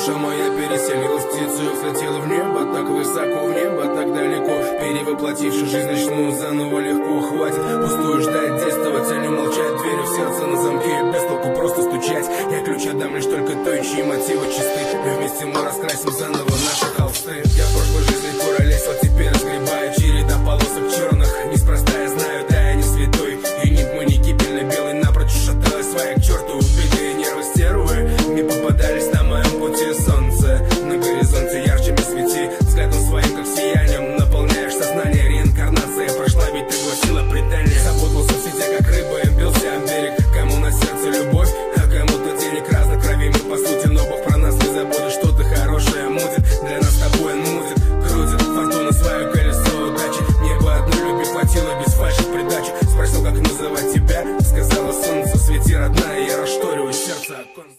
Душа моя переселилась птицей, взлетела в небо, так высоко в небо, так далеко. Перевоплотивши жизнь, начну заново легко. Хватит пустую ждать, действовать, а не молчать. Двери в сердце на замке, без толку просто стучать. Я ключ отдам лишь только той, чьи мотивы чисты. И вместе мы раскрасим заново наши холсты. Я в прошлой жизни куролесил, теперь разгребаю. Череда полосок черных, неспроста я знаю, да я не святой. И нип мы не кипельно-белый, напрочь шаталась своя к черту. Убитые нервы стервы не попадались на моем пути. Солнце на горизонте ярче не свети. Взглядом своим, как сиянием, наполняешь сознание. Реинкарнация прошла, ведь ты гласила предание. Запутался в сети, как рыба, и бился об берег. Кому на сердце любовь, а кому-то денег. Разных крови мы по сути, но Бог про нас не забудет. Что-то хорошее мутит, для нас с тобой он мутит. Крутит фортуна свое колесо удачи. Небо одной любви хватило без фальши в придачу. Спросил, как называть тебя, сказала солнце, свети, родная. Я расшторю сердце окон.